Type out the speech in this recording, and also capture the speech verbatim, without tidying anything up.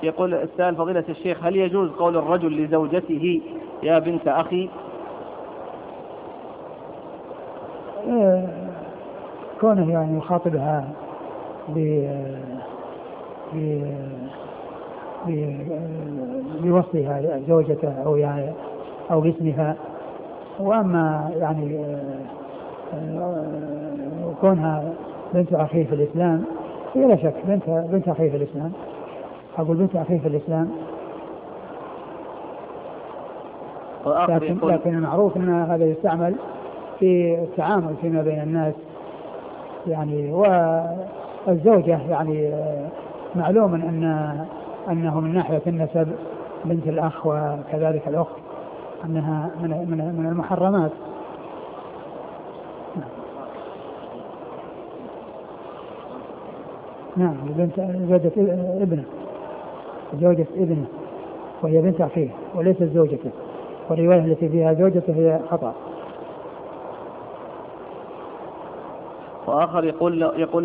يقول السائل فضيلة الشيخ: هل يجوز قول الرجل لزوجته يا بنت أخي؟ آه كونه يعني يخاطبها بوصفها زوجته أو يعني أو باسمها. وأما يعني كونها بنت أخيه في الإسلام، هي لا شك بنت بنت أخيه في الإسلام. أقول بنت أخيه في الإسلام، لكن, لكن المعروف أن هذا يستعمل في التعامل فيما بين الناس يعني. والزوجة يعني معلوم أن أنه من ناحية النسب بنت الأخ وكذلك الأخت أنها من من من المحرمات. نعم بنت زوجة ابنه، زوجة ابنه، وهي بنت أخيه وليست زوجته، والرواية التي فيها زوجته هي خطأ. وآخر يقول يقول